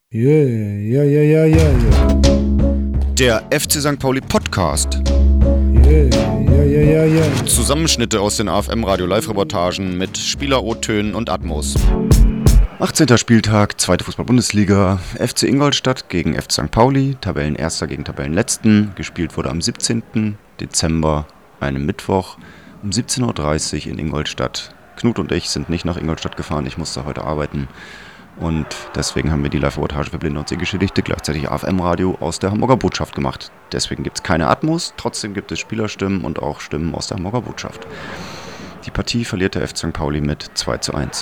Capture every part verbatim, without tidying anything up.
Yeah, ja, ja, ja, ja, ja. Der F C Sankt Pauli Podcast. Yeah, ja, ja, ja, ja. Zusammenschnitte aus den A F M-Radio Live-Reportagen mit Spieler-O-Tönen und Atmos. achtzehnter Spieltag, zweite Fußball-Bundesliga, F C Ingolstadt gegen F C Sankt Pauli, Tabellenerster gegen Tabellenletzten. Gespielt wurde am siebzehnten Dezember, einem Mittwoch, um siebzehn Uhr dreißig in Ingolstadt. Knut und ich sind nicht nach Ingolstadt gefahren, ich musste heute arbeiten. Und deswegen haben wir die Live-Reportage für Blinde und Sehgeschädigte, gleichzeitig A F M-Radio aus der Hamburger Botschaft gemacht. Deswegen gibt es keine Atmos, trotzdem gibt es Spielerstimmen und auch Stimmen aus der Hamburger Botschaft. Die Partie verliert der F C Sankt Pauli mit zwei zu eins.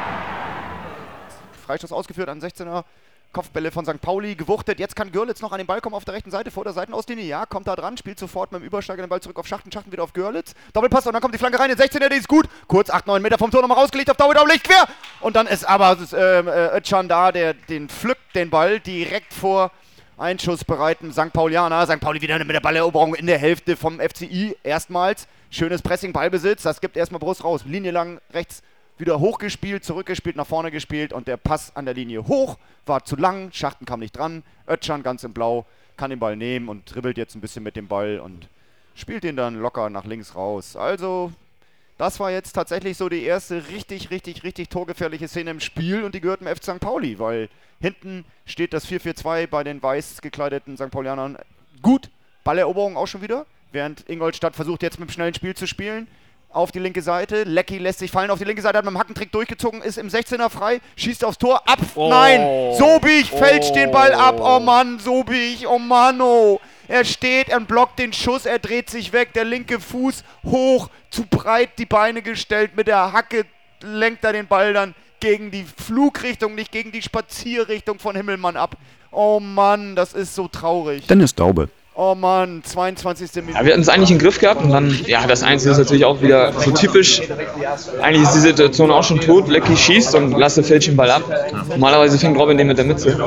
Freistoß ausgeführt an sechzehner. Kopfbälle von Sankt Pauli, gewuchtet. Jetzt kann Görlitz noch an den Ball kommen auf der rechten Seite vor der Seitenauslinie. Ja, kommt da dran, spielt sofort mit dem Übersteiger den Ball zurück auf Schachten. Schachten wieder auf Görlitz. Doppelpass und dann kommt die Flanke rein. In sechzehner, die ist gut. Kurz acht, neun Meter vom Tor nochmal rausgelegt auf Dauer, Licht quer. Und dann ist aber äh, äh, Özcan da, der den pflückt den Ball direkt vor einschussbereiten Sankt Paulianer. Sankt Pauli wieder mit der Balleroberung in der Hälfte vom F C I. Erstmals schönes Pressing, Ballbesitz. Das gibt erstmal Brust raus. Linie lang rechts. Wieder hochgespielt, zurückgespielt, nach vorne gespielt und der Pass an der Linie hoch war zu lang, Schachten kam nicht dran, Özcan ganz in Blau kann den Ball nehmen und dribbelt jetzt ein bisschen mit dem Ball und spielt ihn dann locker nach links raus. Also das war jetzt tatsächlich so die erste richtig, richtig, richtig torgefährliche Szene im Spiel und die gehört dem F C Sankt Pauli, weil hinten steht das vier vier zwei bei den weiß gekleideten Sankt Paulianern gut, Balleroberung auch schon wieder, während Ingolstadt versucht jetzt mit dem schnellen Spiel zu spielen. Auf die linke Seite, Lecky lässt sich fallen auf die linke Seite, hat mit dem Hackentrick durchgezogen, ist im sechzehner frei, schießt aufs Tor, ab, oh. Nein, Sobich fälscht oh. den Ball ab, oh Mann, Sobich, oh Mann, oh. Er steht, er blockt den Schuss, er dreht sich weg, der linke Fuß hoch, zu breit die Beine gestellt, mit der Hacke lenkt er den Ball dann gegen die Flugrichtung, nicht gegen die Spazierrichtung von Himmelmann ab. Oh Mann, das ist so traurig. Dennis Daube. Oh Mann, zweiundzwanzigste Minute. Ja, wir hatten es eigentlich im Griff gehabt und dann, ja, das Einzige ist natürlich auch wieder so typisch. Eigentlich ist die Situation auch schon tot. Lecky schießt und Lasse fälscht den Ball ab. Normalerweise fängt Robin den mit der Mütze.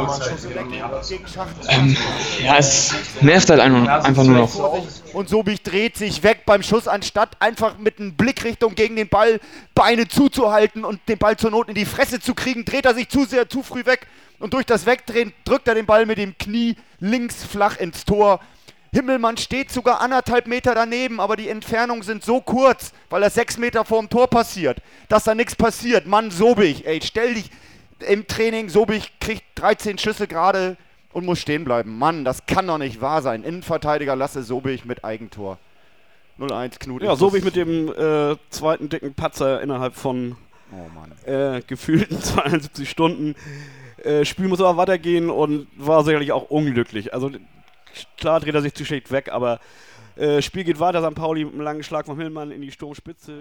Ähm, ja, es nervt halt einfach nur noch. Und Sobich dreht sich weg beim Schuss, anstatt einfach mit einer Blickrichtung gegen den Ball Beine zuzuhalten und den Ball zur Not in die Fresse zu kriegen, dreht er sich zu sehr, zu früh weg. Und durch das Wegdrehen drückt er den Ball mit dem Knie links flach ins Tor. Himmelmann steht sogar anderthalb Meter daneben, aber die Entfernungen sind so kurz, weil das sechs Meter vor dem Tor passiert, dass da nichts passiert. Mann, Sobich, ey, stell dich im Training, Sobich kriegt dreizehn Schüsse gerade und muss stehen bleiben. Mann, das kann doch nicht wahr sein. Innenverteidiger Lasse Sobich mit Eigentor. null eins, Knut. Ja, Sobich mit dem äh, zweiten dicken Patzer innerhalb von oh Mann. Äh, gefühlten zweiundsiebzig Stunden. Äh, Spiel muss aber weitergehen und war sicherlich auch unglücklich. Also klar dreht er sich zu schlecht weg, aber äh, Spiel geht weiter. Sankt Pauli mit einem langen Schlag vom Hillmann in die Sturmspitze.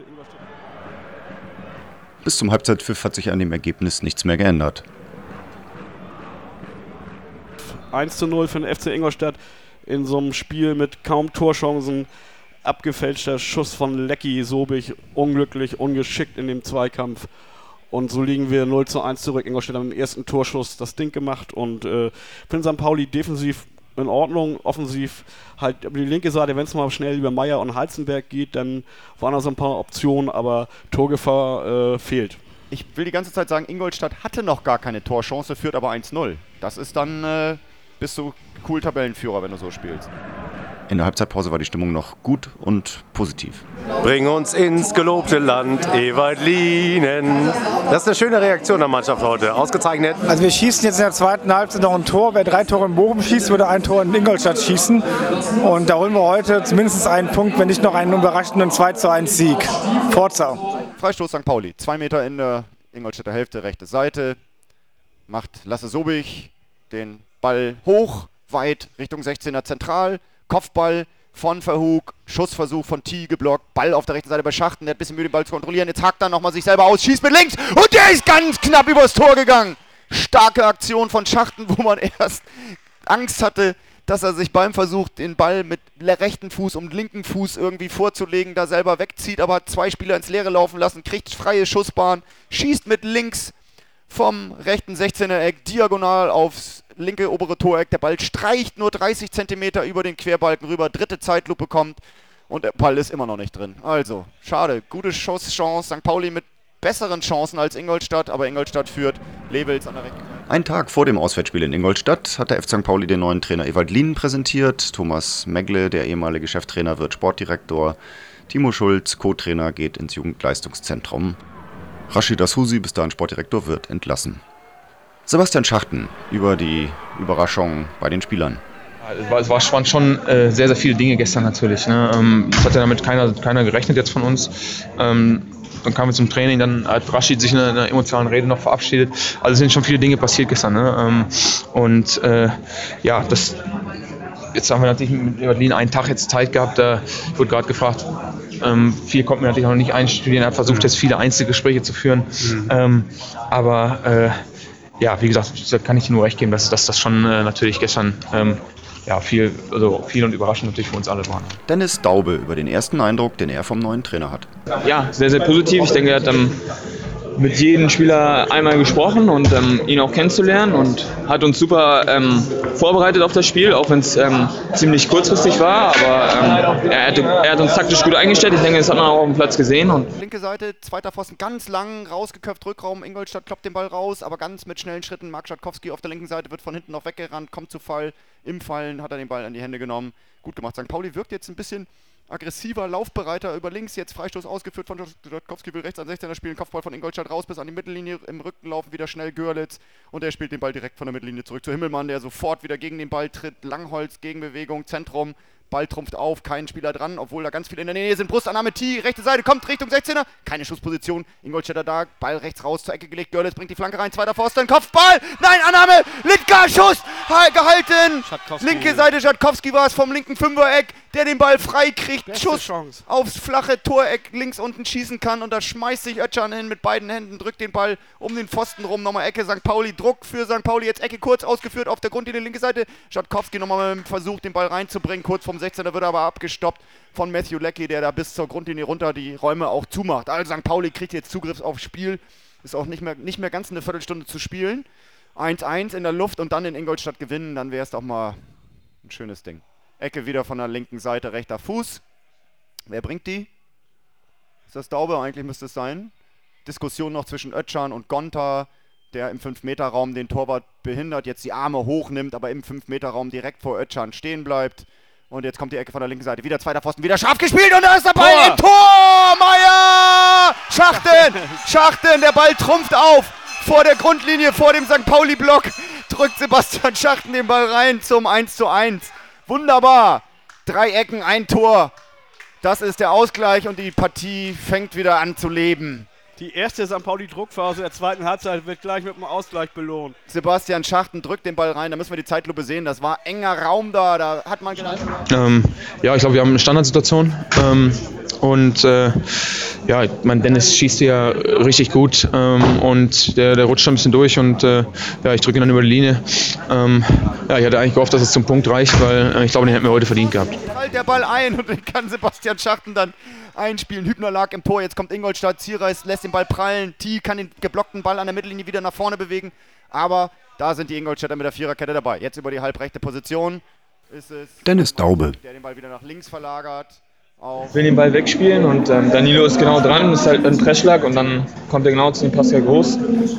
Bis zum Halbzeitpfiff hat sich an dem Ergebnis nichts mehr geändert. eins zu null für den F C Ingolstadt in so einem Spiel mit kaum Torchancen. Abgefälschter Schuss von Lecky, Sobich, unglücklich, ungeschickt in dem Zweikampf. Und so liegen wir null zu eins zurück. Ingolstadt hat mit dem ersten Torschuss das Ding gemacht und äh, für Sankt Pauli defensiv in Ordnung, offensiv halt über die linke Seite, wenn es mal schnell über Meier und Halzenberg geht, dann waren da so ein paar Optionen, aber Torgefahr äh, fehlt. Ich will die ganze Zeit sagen, Ingolstadt hatte noch gar keine Torchance, führt aber eins null. Das ist dann, äh, bist du cool Tabellenführer, wenn du so spielst. In der Halbzeitpause war die Stimmung noch gut und positiv. Bring uns ins gelobte Land, Ewald Lienen. Das ist eine schöne Reaktion der Mannschaft heute. Ausgezeichnet. Also wir schießen jetzt in der zweiten Halbzeit noch ein Tor. Wer drei Tore in Bochum schießt, würde ein Tor in Ingolstadt schießen. Und da holen wir heute zumindest einen Punkt, wenn nicht noch einen überraschenden zwei zu eins Sieg. Forza. Freistoß Sankt Pauli. Zwei Meter in der Ingolstädter Hälfte, rechte Seite. Macht Lasse Sobich den Ball hoch, weit Richtung sechzehner zentral. Kopfball von Verhug, Schussversuch von T geblockt, Ball auf der rechten Seite bei Schachten, der hat ein bisschen müde, den Ball zu kontrollieren, jetzt hakt er nochmal sich selber aus, schießt mit links und der ist ganz knapp übers Tor gegangen. Starke Aktion von Schachten, wo man erst Angst hatte, dass er sich beim Versuch, den Ball mit rechten Fuß und linken Fuß irgendwie vorzulegen, da selber wegzieht, aber hat zwei Spieler ins Leere laufen lassen, kriegt freie Schussbahn, schießt mit links vom rechten sechzehner Eck diagonal aufs linke obere Toreck. Der Ball streicht nur dreißig Zentimeter über den Querbalken rüber. Dritte Zeitlupe kommt und der Ball ist immer noch nicht drin. Also, schade. Gute Schusschance. Sankt Pauli mit besseren Chancen als Ingolstadt, aber Ingolstadt führt. Lewels an der rechten Seite. Einen Tag vor dem Auswärtsspiel in Ingolstadt hat der F C Sankt Pauli den neuen Trainer Ewald Lien präsentiert. Thomas Megle, der ehemalige Cheftrainer, wird Sportdirektor. Timo Schulz, Co-Trainer, geht ins Jugendleistungszentrum. Rashid Asusi, bis dahin Sportdirektor, wird entlassen. Sebastian Schachten über die Überraschung bei den Spielern. Es, war, es waren schon äh, sehr, sehr viele Dinge gestern natürlich. Ne? Ähm, es hat ja damit keiner, keiner gerechnet jetzt von uns. Ähm, dann kamen wir zum Training, dann hat Rashid sich in einer, einer emotionalen Rede noch verabschiedet. Also es sind schon viele Dinge passiert gestern. Ne? Ähm, und äh, ja, das, jetzt haben wir natürlich mit Evalin einen Tag jetzt Zeit gehabt. Da wurde gerade gefragt, ähm, viel konnten wir natürlich auch noch nicht einstudieren. Er hat versucht, jetzt viele Einzelgespräche zu führen. Mhm. Ähm, aber äh, ja, wie gesagt, da kann ich nur recht geben, dass, dass das schon äh, natürlich gestern ähm, ja, viel, also viel und überraschend natürlich für uns alle waren. Dennis Daube über den ersten Eindruck, den er vom neuen Trainer hat. Ja, sehr, sehr positiv. Ich denke, er hat ähm, mit jedem Spieler einmal gesprochen und ähm, ihn auch kennenzulernen und hat uns super ähm, vorbereitet auf das Spiel, auch wenn es ähm, ziemlich kurzfristig war, aber ähm, er, hat, er hat uns taktisch gut eingestellt. Ich denke, das hat man auch auf dem Platz gesehen. Und linke Seite, zweiter Pfosten, ganz lang, rausgeköpft, Rückraum, Ingolstadt kloppt den Ball raus, aber ganz mit schnellen Schritten. Marc Schatkowski auf der linken Seite wird von hinten noch weggerannt, kommt zu Fall. Im Fallen hat er den Ball in die Hände genommen. Gut gemacht. Sankt Pauli wirkt jetzt ein bisschen aggressiver, laufbereiter über links, jetzt Freistoß ausgeführt von Schatkowski, will rechts an sechzehner spielen, Kopfball von Ingolstadt raus bis an die Mittellinie, im Rücken laufen wieder schnell Görlitz und er spielt den Ball direkt von der Mittellinie zurück zu Himmelmann, der sofort wieder gegen den Ball tritt, Langholz, Gegenbewegung, Zentrum, Ball trumpft auf, kein Spieler dran, obwohl da ganz viele in der Nähe sind, Brustannahme, T, rechte Seite, kommt Richtung sechzehner, keine Schussposition, Ingolstädter da, Ball rechts raus, zur Ecke gelegt, Görlitz bringt die Flanke rein, zweiter Pfosten, Kopfball, nein, Annahme, Litka, Schuss, gehalten, Schatkowski. Linke Seite, Schatkowski war es vom linken Fünfereck, der den Ball frei kriegt, Beste Schuss Chance. aufs flache Toreck links unten schießen kann und da schmeißt sich Özcan hin mit beiden Händen, drückt den Ball um den Pfosten rum, nochmal Ecke, Sankt Pauli, Druck für Sankt Pauli, jetzt Ecke kurz ausgeführt auf der Grundlinie, linke Seite, Schatkowski nochmal mit dem Versuch, den Ball reinzubringen, kurz vom sechzehner wird er aber abgestoppt von Matthew Leckie, der da bis zur Grundlinie runter die Räume auch zumacht. Also Sankt Pauli kriegt jetzt Zugriff aufs Spiel, ist auch nicht mehr, nicht mehr ganz eine Viertelstunde zu spielen, eins eins in der Luft und dann in Ingolstadt gewinnen, dann wäre es doch mal ein schönes Ding. Ecke wieder von der linken Seite, rechter Fuß. Wer bringt die? Ist das Daube? Eigentlich müsste es sein. Diskussion noch zwischen Özcan und Gonta, der im fünf Meter Raum den Torwart behindert, jetzt die Arme hochnimmt, aber im fünf Meter Raum direkt vor Özcan stehen bleibt. Und jetzt kommt die Ecke von der linken Seite. Wieder zweiter Pfosten, wieder scharf gespielt und da ist der Ball Tor. im Tor! Meier! Schachten! Schachten, der Ball trumpft auf. Vor der Grundlinie, vor dem Sankt Pauli-Block drückt Sebastian Schachten den Ball rein zum eins zu eins. Wunderbar. Drei Ecken, ein Tor. Das ist der Ausgleich und die Partie fängt wieder an zu leben. Die erste Sankt Pauli-Druckphase der zweiten Halbzeit wird gleich mit einem Ausgleich belohnt. Sebastian Schachten drückt den Ball rein, da müssen wir die Zeitlupe sehen. Das war enger Raum da, da hat man gedacht. Ähm, ja, ich glaube, wir haben eine Standardsituation. Ähm, und äh, ja, mein Dennis schießt ja richtig gut ähm, und der, der rutscht ein bisschen durch und äh, ja, ich drücke ihn dann über die Linie. Ähm, ja, ich hatte eigentlich gehofft, dass es zum Punkt reicht, weil äh, ich glaube, den hätten wir heute verdient gehabt. Prallt der Ball ein und den kann Sebastian Schachten dann einspielen. Hübner lag im Tor, jetzt kommt Ingolstadt, Zierreis lässt den Ball prallen, T kann den geblockten Ball an der Mittellinie wieder nach vorne bewegen, aber da sind die Ingolstädter mit der Viererkette dabei. Jetzt über die halbrechte Position ist es Dennis Daube. Der den Ball wieder nach links verlagert. Auf will den Ball wegspielen und ähm, Danilo ist genau dran, ist halt ein Pressschlag und dann kommt er genau zu dem Pascal Groß.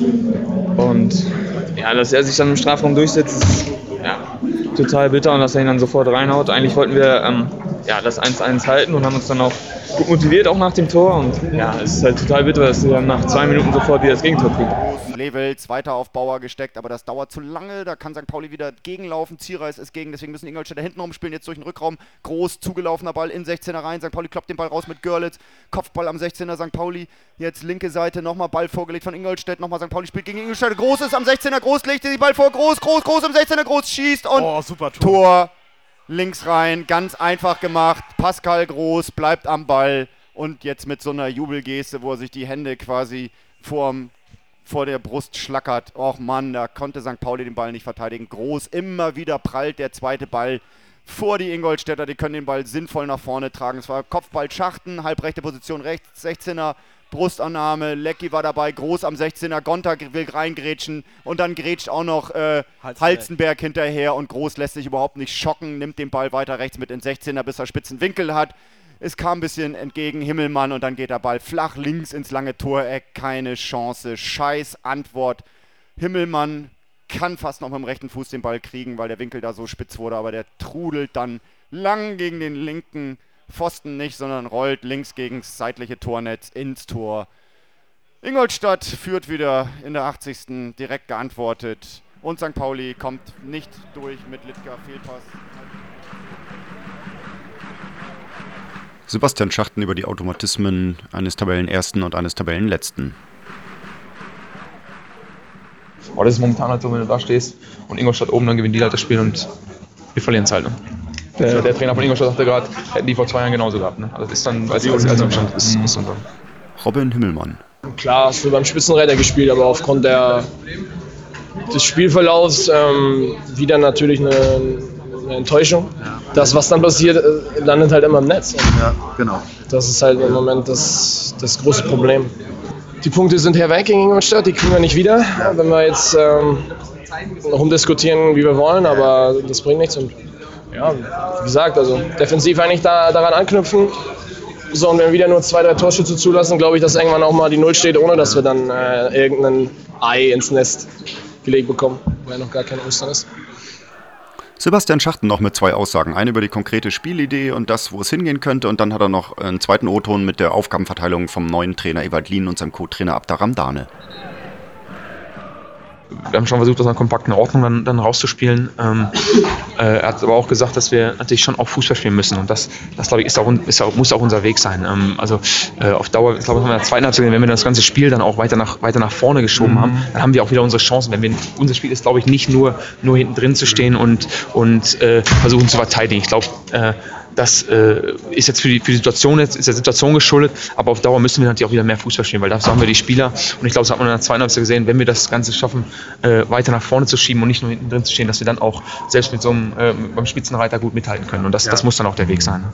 Und ja, dass er sich dann im Strafraum durchsetzt, ist ja, total bitter und dass er ihn dann sofort reinhaut. Eigentlich wollten wir ähm, ja, das eins eins halten und haben uns dann auch gut motiviert, auch nach dem Tor. Und ja, es ist halt total bitter, dass wir dann nach zwei Minuten sofort wieder das Gegentor kriegen. Lewels weiter auf Bauer gesteckt, aber das dauert zu lange, da kann Sankt Pauli wieder gegenlaufen, Zierreis ist gegen, deswegen müssen Ingolstädter hinten rumspielen, jetzt durch den Rückraum, groß zugelaufener Ball in sechzehner rein, Sankt Pauli kloppt den Ball raus mit Görlitz, Kopfball am sechzehner, Sankt Pauli, jetzt linke Seite, nochmal Ball vorgelegt von Ingolstadt, nochmal Sankt Pauli spielt gegen Ingolstadt, Groß ist am sechzehner, Groß legt den Ball vor, Groß, Groß, Groß am sechzehner, Groß schießt und Oh, super Tor. Tor, links rein, ganz einfach gemacht, Pascal Groß bleibt am Ball und jetzt mit so einer Jubelgeste, wo er sich die Hände quasi vorm vor der Brust schlackert. Och Mann, da konnte Sankt Pauli den Ball nicht verteidigen. Groß, immer wieder prallt der zweite Ball vor die Ingolstädter. Die können den Ball sinnvoll nach vorne tragen. Es war Kopfball Schachten, halbrechte Position rechts, sechzehner, Brustannahme. Leckie war dabei, Groß am sechzehner, Gonta will reingrätschen und dann grätscht auch noch äh, Halzenberg. Halzenberg hinterher und Groß lässt sich überhaupt nicht schocken, nimmt den Ball weiter rechts mit in sechzehner, bis er spitzen Winkel hat. Es kam ein bisschen entgegen Himmelmann und dann geht der Ball flach links ins lange Toreck. Keine Chance. Scheiß Antwort. Himmelmann kann fast noch mit dem rechten Fuß den Ball kriegen, weil der Winkel da so spitz wurde, aber der trudelt dann lang gegen den linken Pfosten nicht, sondern rollt links gegen das seitliche Tornetz ins Tor. Ingolstadt führt wieder in der achtzigsten direkt geantwortet und Sankt Pauli kommt nicht durch mit Littger Fehlpass. Sebastian Schachten über die Automatismen eines Tabellenersten und eines Tabellenletzten. Aber das ist momentan halt so, wenn du da stehst und Ingolstadt oben, dann gewinnen die halt das Spiel und wir verlieren es halt. Ne? Der, der Trainer von Ingolstadt sagte gerade, hätten die vor zwei Jahren genauso gehabt. Ne? Also das ist dann, als, als, als Umstand ist, ist dann. Robin Himmelmann. Klar, hast du beim Spitzenreiter gespielt, aber aufgrund der, des Spielverlaufs ähm, wieder natürlich eine, eine Enttäuschung. Ja. Das, was dann passiert, landet halt immer im Netz. Ja, genau. Das ist halt im Moment das, das große Problem. Die Punkte sind herweg gegen Ingolstadt, die kriegen wir nicht wieder, wenn wir jetzt ähm, rumdiskutieren, wie wir wollen, aber das bringt nichts. Und ja, wie gesagt, also defensiv eigentlich da, daran anknüpfen. So, und wenn wir wieder nur zwei, drei Torschüsse zulassen, glaube ich, dass irgendwann auch mal die Null steht, ohne dass wir dann äh, irgendein Ei ins Nest gelegt bekommen, weil noch gar kein Ostern ist. Sebastian Schachten noch mit zwei Aussagen. Eine über die konkrete Spielidee und das, wo es hingehen könnte. Und dann hat er noch einen zweiten O-Ton mit der Aufgabenverteilung vom neuen Trainer Ewald Lien und seinem Co-Trainer Abda Ramdane. Wir haben schon versucht, das in einer kompakten Ordnung dann, dann rauszuspielen. Ähm, äh, er hat aber auch gesagt, dass wir natürlich schon auch Fußball spielen müssen. Und das, das glaube ich, ist auch, ist auch, muss auch unser Weg sein. Ähm, also äh, auf Dauer, ich glaube, in der zweiten Halbzeit, wenn wir das ganze Spiel dann auch weiter nach, weiter nach vorne geschoben mhm. haben, dann haben wir auch wieder unsere Chancen. Wenn wir, unser Spiel ist, glaube ich, nicht nur, nur hinten drin zu stehen und, und äh, versuchen zu verteidigen. Ich glaube, äh, das äh, ist jetzt für die, für die Situation jetzt, ist der Situation geschuldet, aber auf Dauer müssen wir natürlich auch wieder mehr Fußball spielen, weil dafür haben wir die Spieler und ich glaube, das hat man in der zweiten Halbzeit gesehen, wenn wir das Ganze schaffen, äh, weiter nach vorne zu schieben und nicht nur hinten drin zu stehen, dass wir dann auch selbst mit so einem äh, beim Spitzenreiter gut mithalten können und das, ja. das muss dann auch der Weg sein.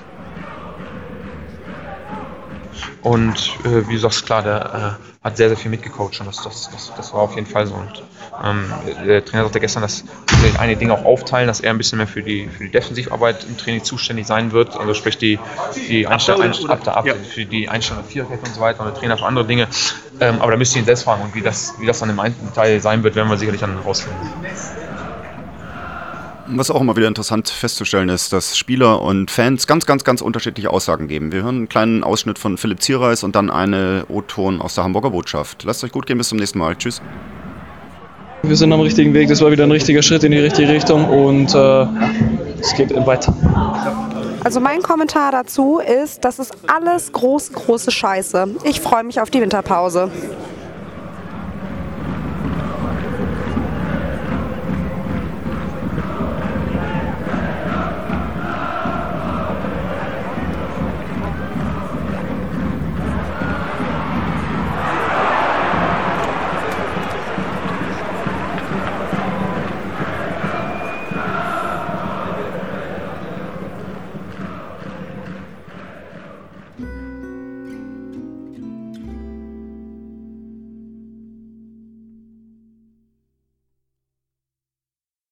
Und äh, wie du sagst, klar, der äh, hat sehr, sehr viel mitgecoacht und das, das, das, das war auf jeden Fall so. Und ähm, der Trainer sagte gestern, dass wir einige Dinge auch aufteilen, dass er ein bisschen mehr für die, für die Defensivarbeit im Training zuständig sein wird, also sprich die, die Einstellung ab der ab, ja. für die Einstellung der Viererkette und so weiter und der Trainer für andere Dinge. Ähm, aber da müsst ihr ihn selbst fragen und wie das, wie das dann im Teil sein wird, werden wir sicherlich dann rausfinden. Was auch immer wieder interessant festzustellen ist, dass Spieler und Fans ganz, ganz, ganz unterschiedliche Aussagen geben. Wir hören einen kleinen Ausschnitt von Philipp Zierreis und dann eine O-Ton aus der Hamburger Botschaft. Lasst euch gut gehen, bis zum nächsten Mal. Tschüss. Wir sind am richtigen Weg, das war wieder ein richtiger Schritt in die richtige Richtung und äh, es geht weiter. Also mein Kommentar dazu ist, das ist alles große, große Scheiße. Ich freue mich auf die Winterpause.